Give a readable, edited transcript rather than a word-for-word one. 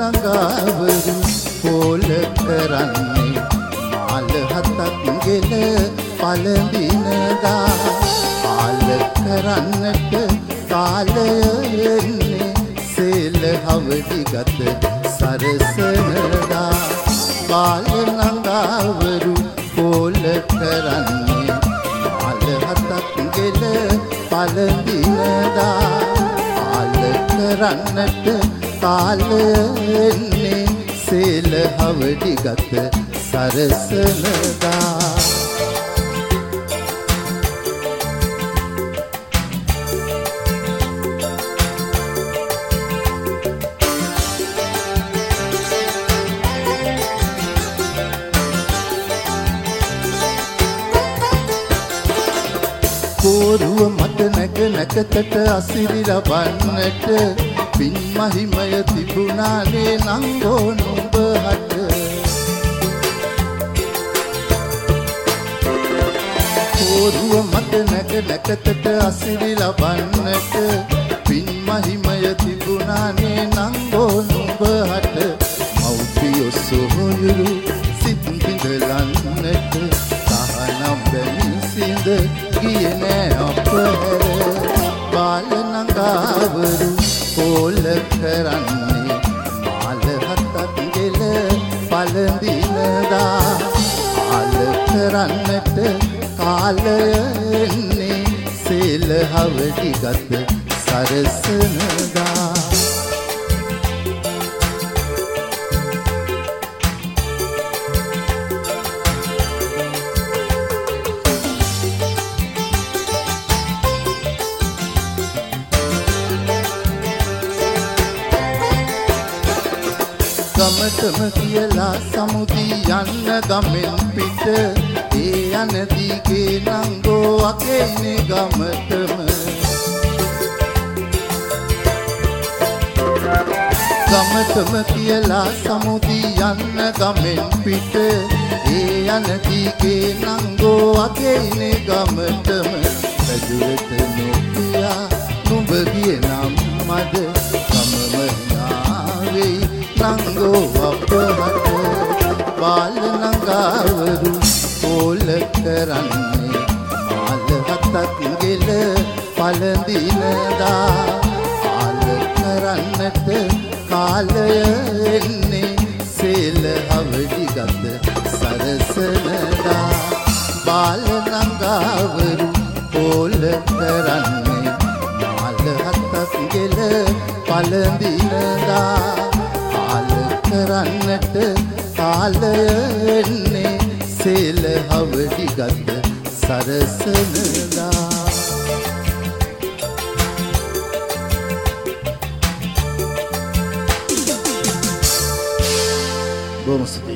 නඟවරු පෝල කරන්නේ මාල හතක් ගෙල පළඳිනදා පාල කරන්නට කාලය එන්නේ සේල හවදි ගත සරසනදා බාල නඟවරු පෝල කරන්නේ මාල හතක් ගෙල පළඳිනදා පාල කරන්නට කාලය එන්නේ සේල හවදි ගත සරසනදා කෝරුව මත නැග නැකතට අසිරි ලබන්නට පින් මහිමය තිබුණානේ නංගෝ නුඹ හට කෝරුව මත නැග නැකතට අසිරි ලබන්නට පින් මහිමය තිබුණානේ නංගෝ නුඹ හට මව්පියෝ සොහොයුරු සිත් බිඳලන්නට තහනම් බැමි සිඳ ගියේ නෑ අපහැර බාල නඟවරු පෝල කරන්නේ මාල හතක් ගෙල පළඳිනදා ආල කරන්නට කාලය එන්නේ සේල හවදි ගත සරසනදා ගමටම කියලා සමුදී යන්න ගමෙන් පිට ඒ යන දිගේ නංගෝ අකේනේ ගමටම ගමටම කියලා සමුදී යන්න ගමෙන් පිට ඒ යන දිගේ නංගෝ අකේනේ ගමටම රජුට නොකියා නුඹ ගියේ නම් මද ගමම නාවෙයි නංගෝ අපහට බාල නඟවරු පෝල කරන්නේ මාල හතක් ගෙල පළඳිනදා ආල කරන්නට කාලය එන්නේ සේල හවදි ගත සරසනදා බාල නඟවරු පෝල කරන්නේ මාල හතක් ගෙල පළඳිනදා කරන්නට කාලය එන්නේ සේල හවදි ගත සරසනදා බොහොම